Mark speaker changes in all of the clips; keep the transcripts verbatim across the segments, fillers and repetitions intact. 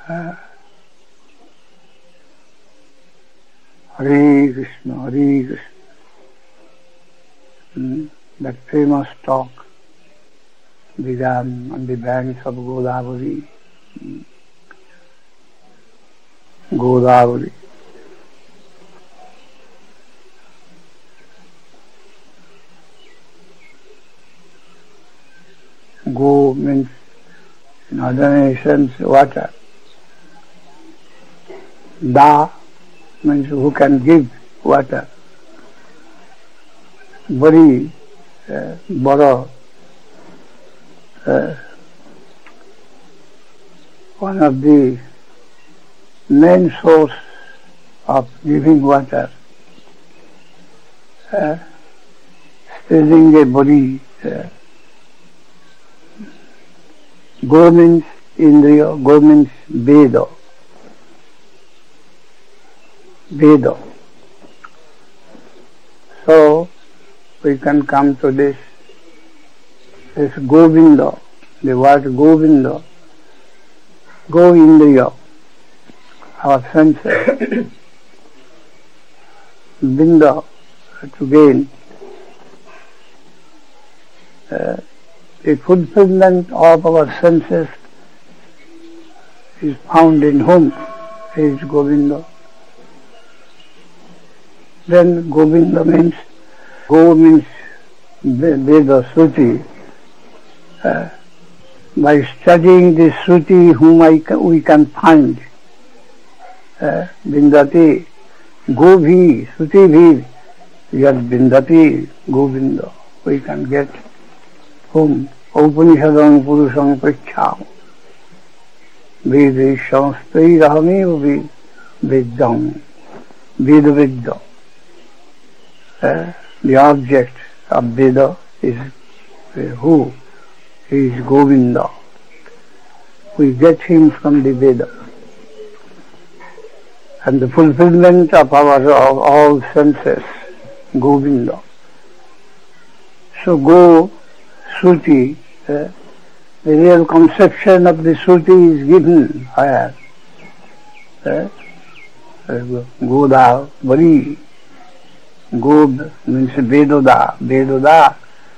Speaker 1: Uh, Hare Krishna, Hare Krishna. Mm, that famous talk began on the banks of Godavari. Mm. Godavari. Go means, in other nations, water. Da means who can give water. Bari, uh, Baro, uh, one of the main source of giving water, uh, spreading a body. Uh, Go means Indriya, Go means Veda. Veda. So, we can come to this, this Govinda, the word Govinda, Go Indriya, our senses, Binda, to gain, uh, the fulfillment of our senses is found in whom? Is Govinda. Then Govinda means, Go means Veda, Shruti. Uh, by studying the Shruti whom I can, we can find. Uh, Vindati, Go bhi, Shruti bhi, yad Vindati, Govinda. We can get whom Upanishadam Purusham Prichham Vedi Samstai Rahami Vidyam Veda Vidya. Uh, the object of Veda is uh, who? He is Govinda. We get him from the Veda. And the fulfillment of our of all senses, Govinda. So go Shruti, uh, the real conception of the Shruti is given where? Uh, Goda, Vari. God means Vedoda, Vedoda,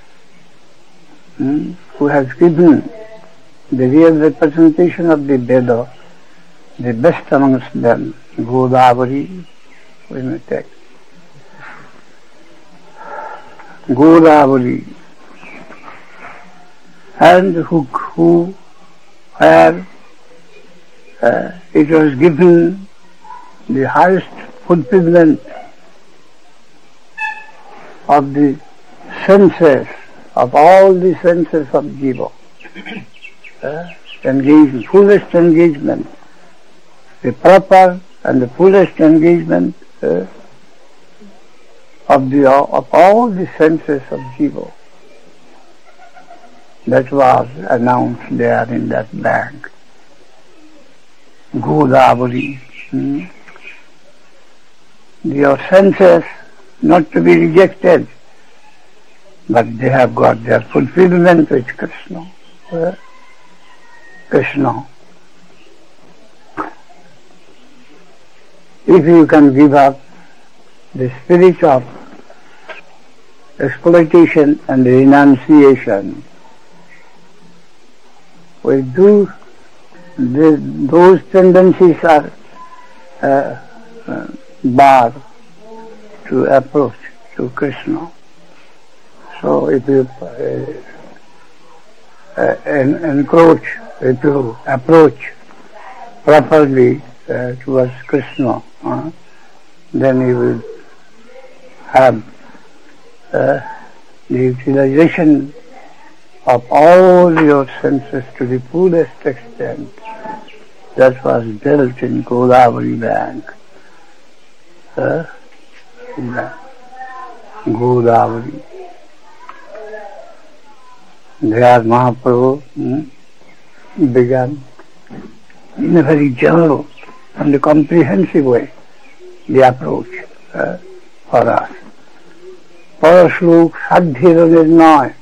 Speaker 1: hmm, who has given the real representation of the Veda, the best amongst them, Godavari, we may take. Godavari. And who, who where uh, it was given the highest fulfillment of the senses, of all the senses of Jiva. Uh, engagement, fullest engagement, the proper and the fullest engagement uh, of the of all the senses of Jiva. That was announced there in that bank. Godavari. Hmm? Your senses not to be rejected, but they have got their fulfillment with Krishna. Uh, Krishna. If you can give up the spirit of exploitation and renunciation, we do, the, those tendencies are uh, uh, barred to approach to Krishna. So if you uh, uh, en- encroach, if you approach properly uh, towards Krishna, uh, then you will have uh, the utilization of all your senses to the fullest extent. That was built in Godavari Bank. Uh, Godavari. There Mahaprabhu hmm, began in a very general and a comprehensive way the approach uh, for us. Parashlok Sadhira Nirnay.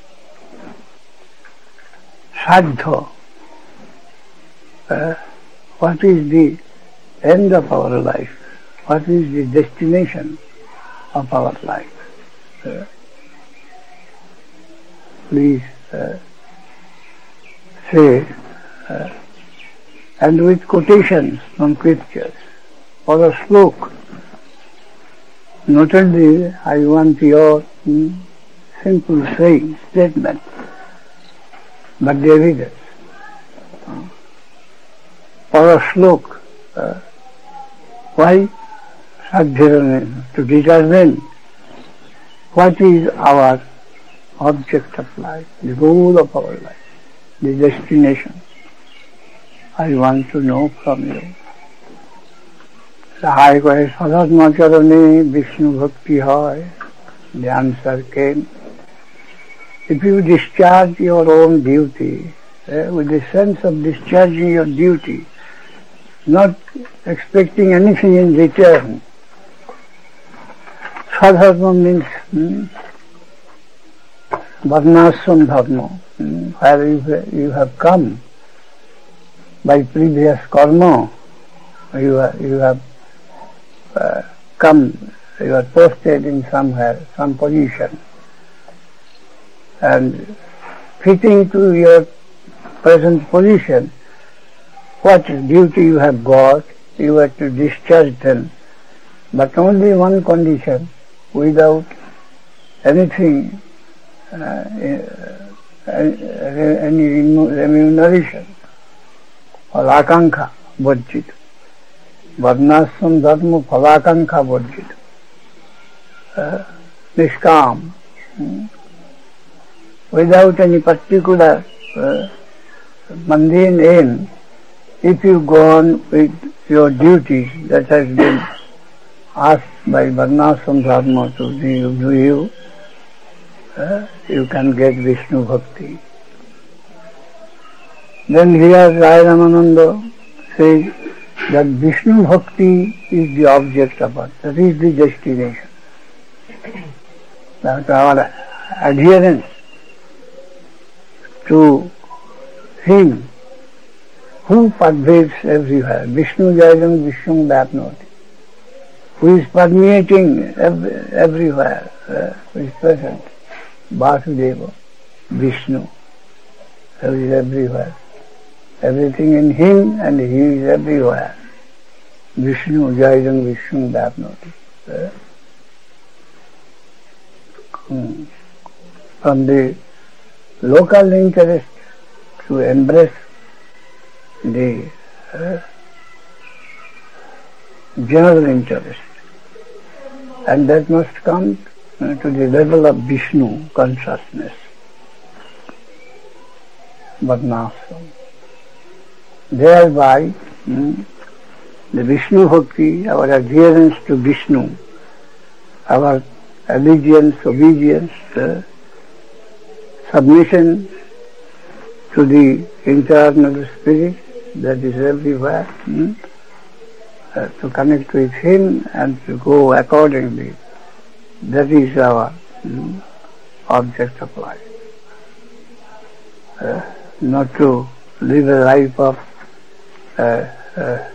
Speaker 1: Sadha, uh, what is the end of our life? What is the destination of our life? Uh, please uh, say, uh, and with quotations from scriptures, or a slok. Not only I want your hmm, simple saying, statement, but the evidence. Uh, or a slok. Uh, why? To determine what is our object of life, the goal of our life, the destination. I want to know from you. Sahai kahe sadhatma charane Vishnu bhakti hai. The answer came. If you discharge your own duty, eh, with the sense of discharging your duty, not expecting anything in return, sadhatma means hmm, varnashram dharma, hmm, where you, you have come by previous karma, you, you have uh, come, you are posted in somewhere, some position, and fitting to your present position, what duty you have got, you have to discharge them, but only one condition, without anything, uh, any remuneration or akankha varjit. Varnashram dharma phalakankha varjit. Uh, nishkam. Hmm. Without any particular uh, mundane aim, if you go on with your duties that has been asked by Varnashram Dharma to do you, uh, you can get Vishnu Bhakti. Then here Rai Ramananda says that Vishnu Bhakti is the object of it, that is the destination. That our adherence to Him who pervades everywhere, Vishnu Jayam Vishnu Vyapnoti, who is permeating every, everywhere, uh, who is present, Vasudeva, Vishnu, who is everywhere. Everything in Him and He is everywhere. Vishnu Jayam Vishnu Vyapnoti. Uh, hmm. From the local interest to embrace the uh, general interest, and that must come uh, to the level of Vishnu consciousness, Varnashram. Thereby, hmm, the Vishnu Bhakti, our adherence to Vishnu, our allegiance, obedience, uh, submission to the internal spirit that is everywhere, hmm? uh, to connect with Him and to go accordingly. That is our hmm, object of life. Uh, not to live a life of uh, uh,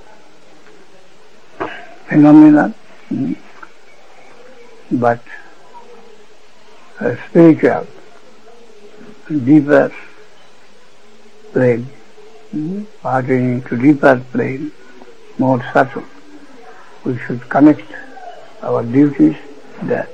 Speaker 1: phenomena, hmm? but uh, spiritual, deeper plane, hmm? pertaining to deeper plane, more subtle. We should connect our duties there.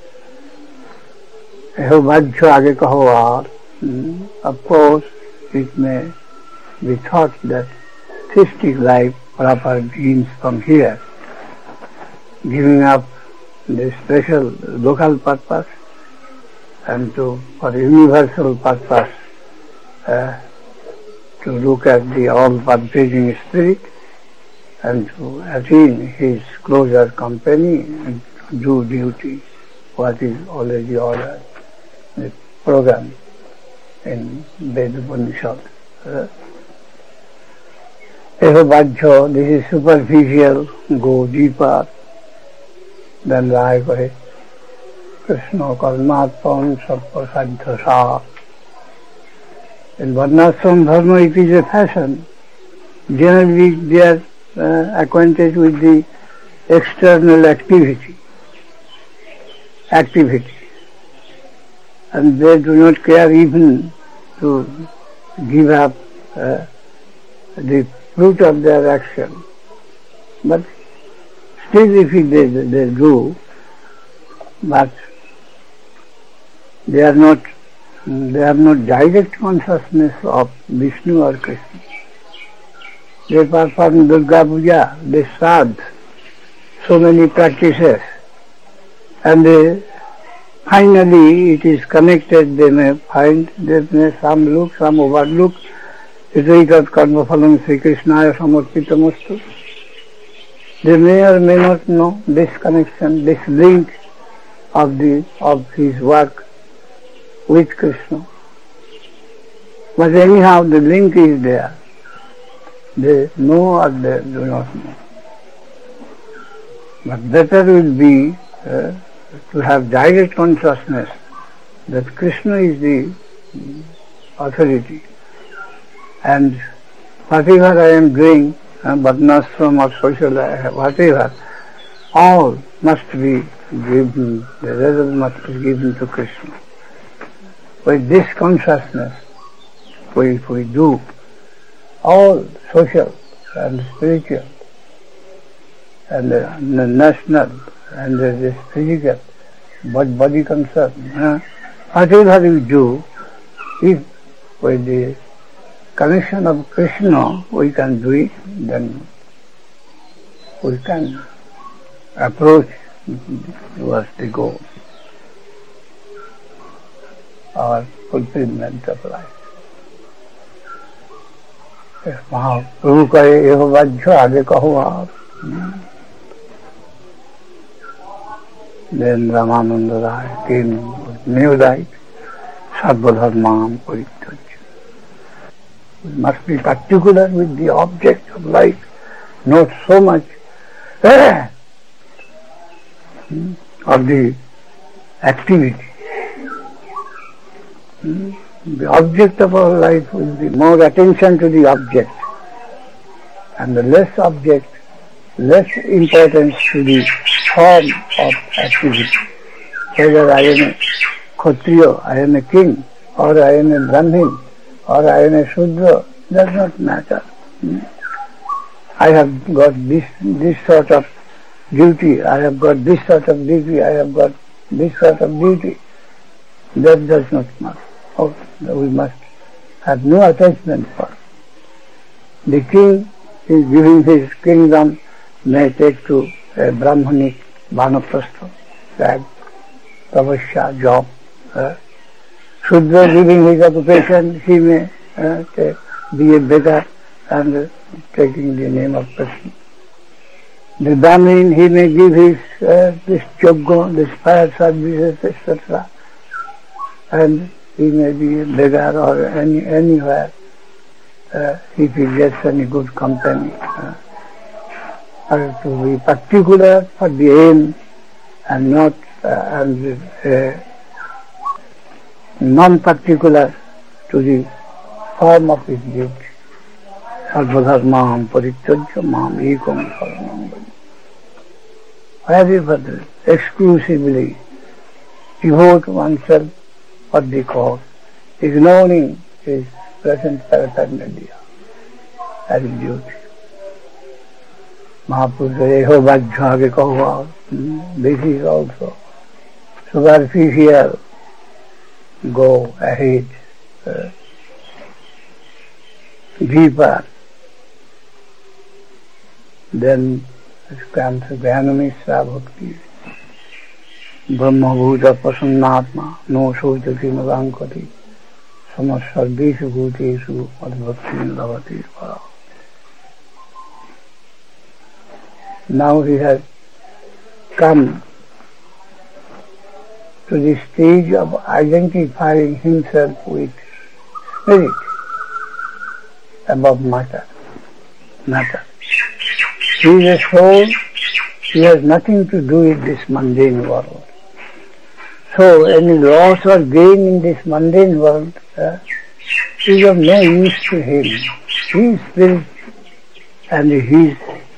Speaker 1: Of course, it may be thought that theistic life proper begins from here, giving up the special local purpose and to for universal purpose, uh, to look at the all-pervading spirit and to attain His closer company and to do duty, what is already ordered, the program in Veda Upanishad. Uh, Eva this is superficial, go deeper, then lie for it. Krishna Karmatpan Sappasadhasa. In Varnashram Dharma it is a fashion. Generally they are uh, acquainted with the external activity, activity, and they do not care even to give up uh, the fruit of their action. But still if they, they do, but they are not, they have not direct consciousness of Vishnu or Krishna. They perform Durga Puja, they sadh, so many practices, and they, finally it is connected, they may find, they may some look, some overlook, Itayitat karma phalam Sri Krishnaya samarpitamastu. They may or may not know this connection, this link of the of his work with Krishna. But anyhow the link is there. They know or they do not know. But better will be uh, to have direct consciousness that Krishna is the authority, and whatever I am doing, uh, Badnashram or social, uh, whatever, all must be given, the result must be given to Krishna. With this consciousness, we, if we do all social and spiritual and uh, national and uh, this physical, but body concern, uh, whatever we do, if with the connection of Krishna we can do it, then we can approach towards the goal, our fulfillment of life. महाप्रभु कहे एहो बाध्य आगे कहो आप. Then Ramananda Rai came with new light, Sarvadharmam Parityajya. We must be particular with the object of life, not so much eh, of the activity. The object of our life will be more attention to the object, and the less object, less importance to the form of activity. Whether I am a Kshatriya, I am a king, or I am a Brahmin, or I am a Shudra, does not matter. I have got this this sort of duty, I have got this sort of duty, I have got this sort of duty. That does not matter. Oh, we must have no attachment for. The king is giving his kingdom, may take to a Brahmanic Vanaprastha, that tapasya, job. Uh, Shudra giving his occupation, he may uh, take, be a beggar and uh, taking the name of Krishna. The Brahmin, he may give his uh, this yogya, this fire services, et cetera, and he may be a beggar or any anywhere uh, if he gets any good company. Uh, or to be particular for the aim and not uh, and uh, non-particular to the form of his duty. Sarvadharmam Parityajya Mam Ekam Saranam Bhaja. Wherever exclusively devote oneself for the cause, ignoring his present paraphernalia as duty. Mahaprabhu Eho Bhajya Kaho. This is also superficial. Go ahead, uh, deeper. Then comes Jnanamishra Bhakti. Brahma Bhuta Prasannatma, no Sojati Navankati, Samasarveshu Bhuteshu Madhbhakti Lavati Vara. Now he has come to the stage of identifying himself with spirit above matter. matter. He is a soul, he has nothing to do with this mundane world. So any loss or gain in this mundane world uh, is of no use to him. He is spirit and he is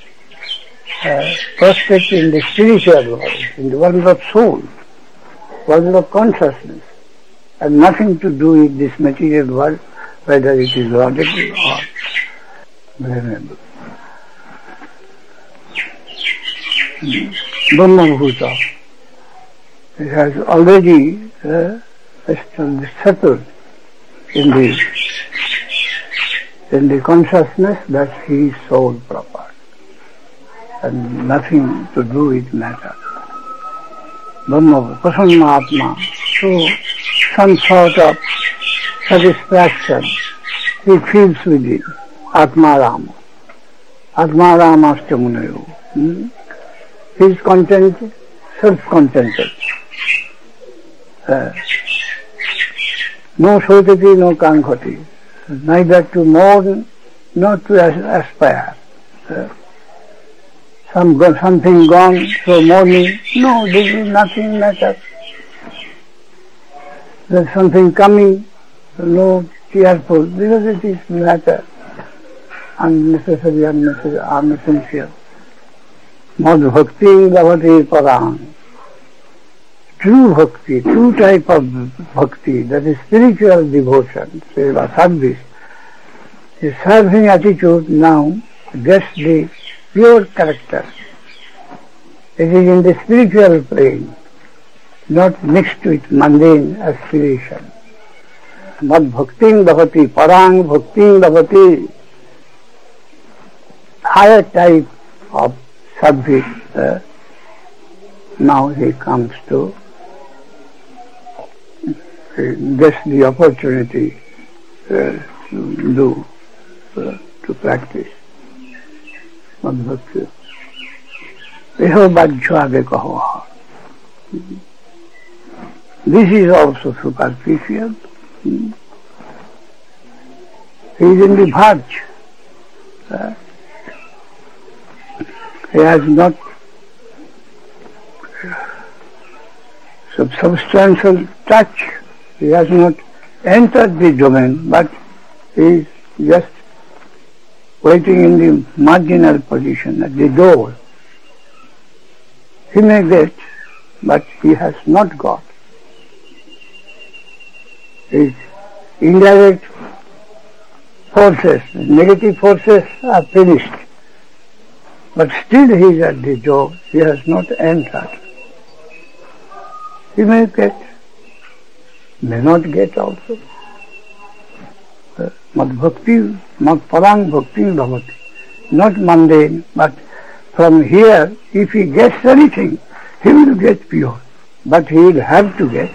Speaker 1: uh, prospect in the spiritual world, in the world of soul, world of consciousness, and nothing to do with this material world, whether it is logical or variable. Brahma-bhuta, it has already uh, settled in the in the consciousness that he is soul proper and nothing to do with matter. Brahma, Prasanna Atma, so some sort of satisfaction he feels within. Atma Rama. Atma Rama Astamunayo. Hmm? He is content, self-contented. Uh, no sotati, no kankhati. Neither to mourn, nor to aspire. Uh, some go, something gone, so mourning. No, this is nothing matter. There's something coming, no tearful, because it is matter. Unnecessary, unnecessary, unessential. Mad bhakti lavati parang. True bhakti, true type of bhakti, that is spiritual devotion, seva, service. The serving attitude now gets the pure character. It is in the spiritual plane, not mixed with mundane aspiration. Mad bhakti lavati parang bhakti lavati. Higher type of service, uh, now he comes to uh, gets the opportunity uh, to do, uh, to practice. Madhbhakti. Eho bhajjo age kaho. This is also superficial. He is in the bhaj. Uh, He has not substantial touch. He has not entered the domain, but he is just waiting in the marginal position at the door. He may get, but he has not got. His indirect forces, negative forces are finished. But still he is at the door, he has not entered. He may get, may not get also. Mad bhakti, mad parang bhakti bhavati. Not mundane, but from here, if he gets anything, he will get pure. But he will have to get.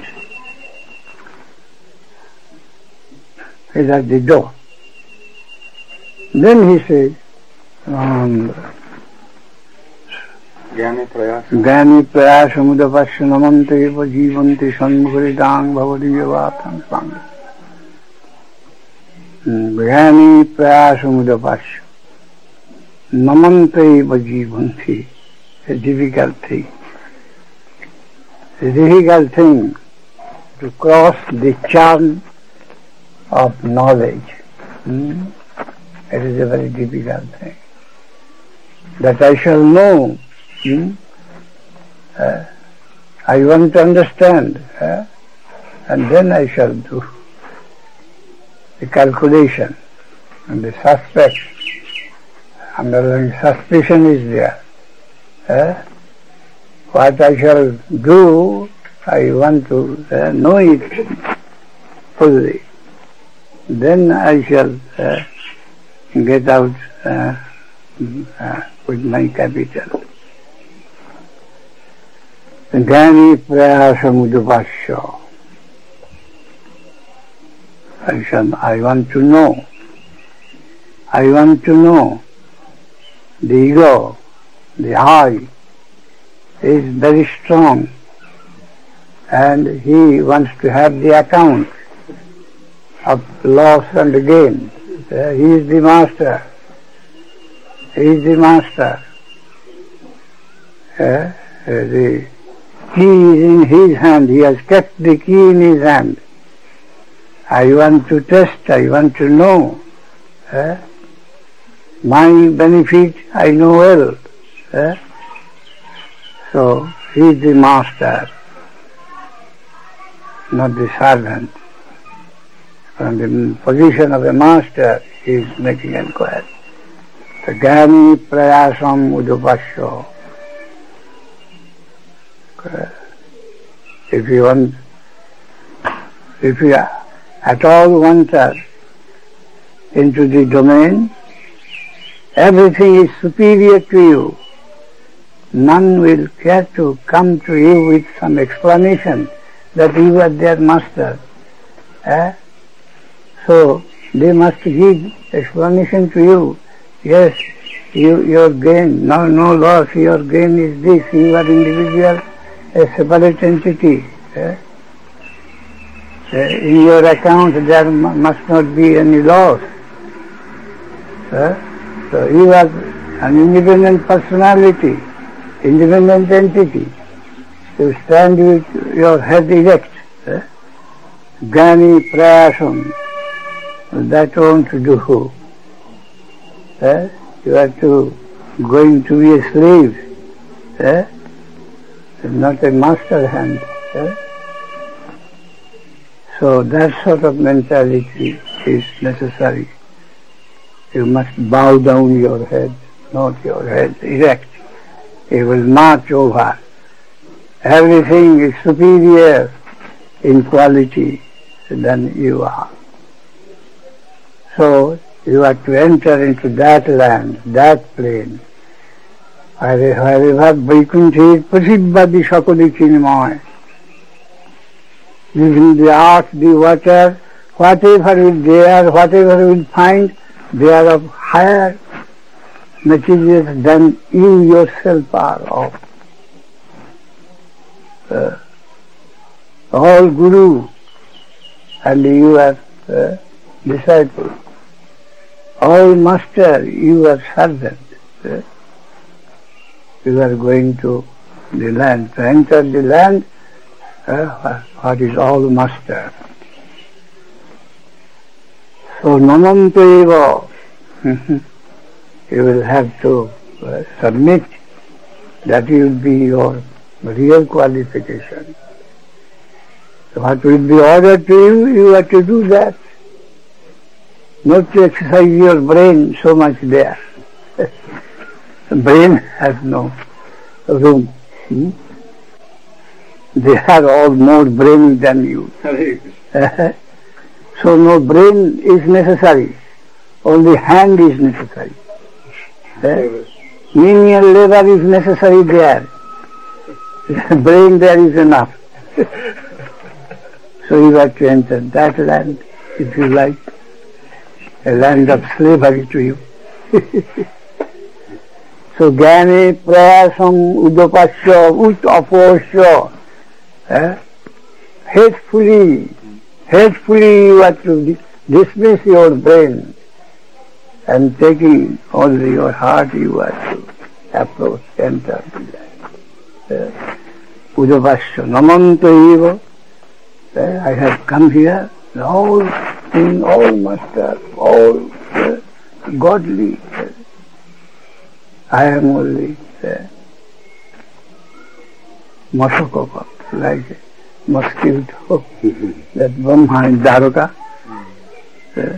Speaker 1: He is at the door. Then he says, um, ज्ञानी प्रयास समुदपश्य नमन्ते जीवन्ति सन्मुखरितांग भवति व्यवातं स्वांग ज्ञानी प्रयास समुदपश्य नमन्ते जीवन्ति. A difficult thing. A difficult thing to cross the chasm of knowledge. Hmm? It is a very difficult thing. That I shall know. Hmm? Uh, I want to understand, uh, and then I shall do the calculation and the suspect. Underlying suspicion is there. Uh, what I shall do, I want to uh, know it fully. Then I shall uh, get out uh, uh, with my capital. Jnani prayasa mudupasya. I shall, I want to know. I want to know. The ego, the I, is very strong, and he wants to have the account of loss and gain. Uh, he is the master. He is the master. Uh, uh, the key is in his hand. He has kept the key in his hand. I want to test. I want to know. Uh, my benefit I know well. Eh? So he is the master, not the servant. From the position of a master, he is making inquiry. The Gyani Prayasam Udupasya. If you want, if you at all venture into the domain, everything is superior to you. None will care to come to you with some explanation that you are their master. Eh? So they must give explanation to you. Yes, you, your gain, no, no loss, your gain is this, you are individual, a separate entity. Eh? In your account there must not be any loss. Eh? So you are an independent personality, independent entity. You stand with your head erect. Eh? Gyani Prayasam. That won't do. Eh? You are to going to be a slave. Eh? Not a master hand. Eh? So that sort of mentality is necessary. You must bow down your head, not your head erect. You will march over. Everything is superior in quality than you are. So you have to enter into that land, that plane. Wherever Vaikuntha is Prasiddhvadi Sakali Chinmaya. Even the earth, the water, whatever is there, whatever you will find, they are of higher materials than you yourself are of. Uh, all Guru and you are uh, disciple. All master, you are servant. Uh, you are going to the land. To enter the land, uh, what is all master. So namanta eva, you will have to uh, submit. That will be your real qualification. So what will be ordered to you, you have to do that. Not to exercise your brain so much there. The brain has no room. Hmm? They are all more brainy than you. So no brain is necessary. Only hand is necessary. Eh? Menial labor is necessary there. Brain there is enough. So you have to enter that land, if you like, a land of slavery to you. So Gyani Prayasam Udupasya Ut Aposya. Eh? Hatefully, hatefully you have to dismiss your brain and taking only your heart you have to approach, enter the land. Udupasya Namanta eva. I have come here, all in all master, all uh, godly. Uh, I am only uh, Masakapa, like a mosquito, that Brahma in Dwaraka. Uh,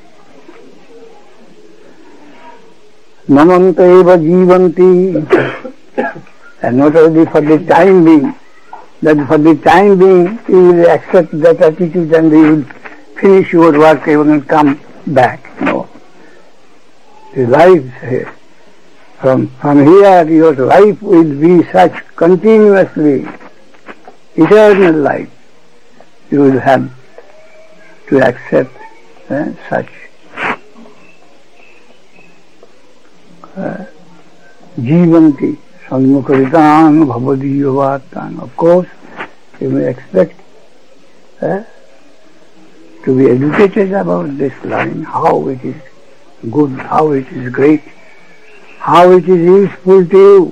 Speaker 1: Namanta eva jivanti, and not only for the time being, that for the time being you will accept that attitude and you will finish your work and come back. No. The life here. From, from here your life will be such continuously, eternal life. You will have to accept eh, such uh, jivanti. Sanmukharitang bhavadiyavatang. Of course, you may expect eh, to be educated about this line, how it is good, how it is great, how it is useful to you.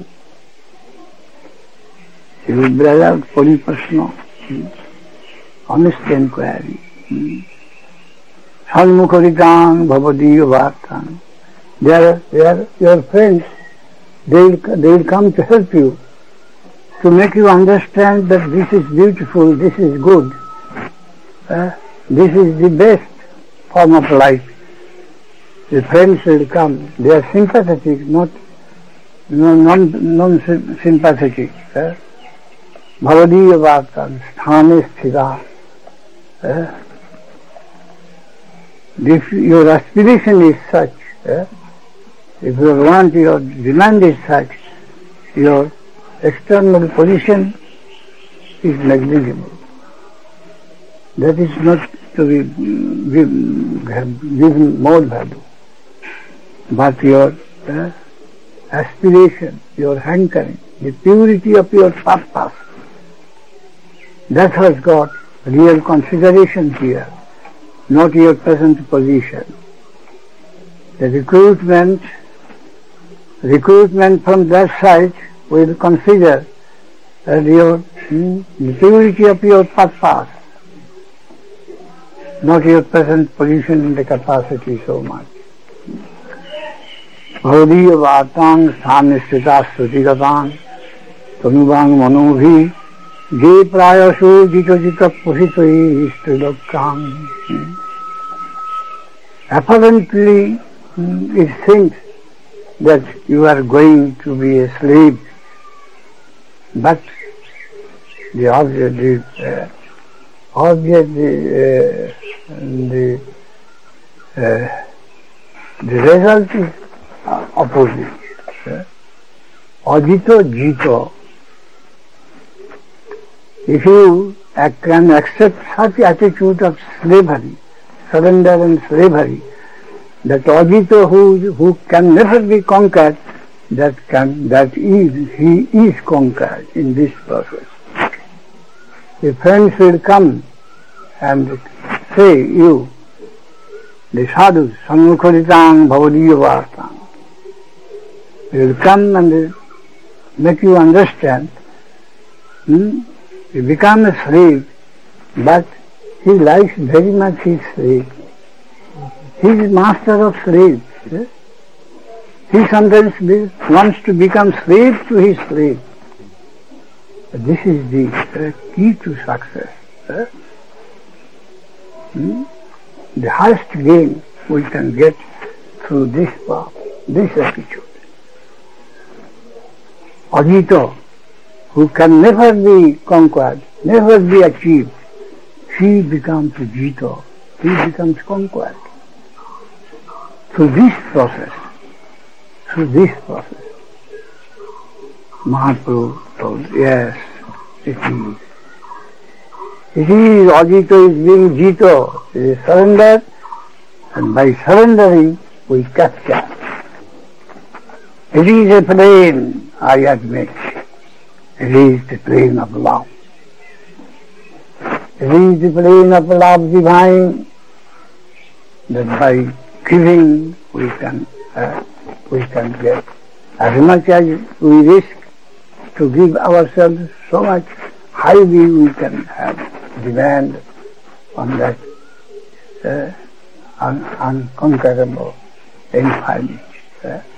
Speaker 1: You will bring out pariprashna, hmm. honest inquiry. Hmm. Sanmukharitang bhavadiyavatang. They are, they are your friends. They will, they will come to help you, to make you understand that this is beautiful, this is good, uh, this is the best form of life. The friends will come. They are sympathetic, not no, non, non-sympathetic. Uh, Bhavadiya Vartan, Sthane Sthira. Uh, if your aspiration is such, uh, if you want, your demand is such, your external position is negligible. That is not to be given more value. But your uh, aspiration, your hankering, the purity of your purpose, that has got real consideration here, not your present position. The recruitment, recruitment from that side will consider that your hmm, the purity of your purpose, not your present position in the capacity so much. Bhavadiya Vartang Sthane Sthita Srutigatan Tanubang Manobhi Je Prayasu Jito Jita Pusitoi Istrilokam. Apparently, it thinks that you are going to be a slave, but the object, the uh, object, the, uh, the, uh, the result is opposite. Uh, Ajito Jito. If you can accept such attitude of slavery, surrender and slavery, that Ajito who, who can never be conquered, that can, that is, he is conquered in this process. The friends will come and say, you, the sadhus, Sammukharitang Bhavadiya Vartang, will come and make you understand, hmm, you become a slave, but he likes very much his slave. He is master of slaves. Eh? He sometimes be, wants to become slave to his slave. This is the uh, key to success. Eh? Hmm? The highest gain we can get through this path, this attitude. Ajito, who can never be conquered, never be achieved, he becomes Jito, he becomes conquered. Through this process, through this process, Mahaprabhu told, yes, it is. It is, Ajito is being Jito, it is surrender, and by surrendering we capture. It is a plane, I admit. It is the plane of love. It is the plane of love divine, that by giving we can uh, we can get as much as we risk to give ourselves, so much highly we can have demand on that uh, un- unconquerable infinite. Uh,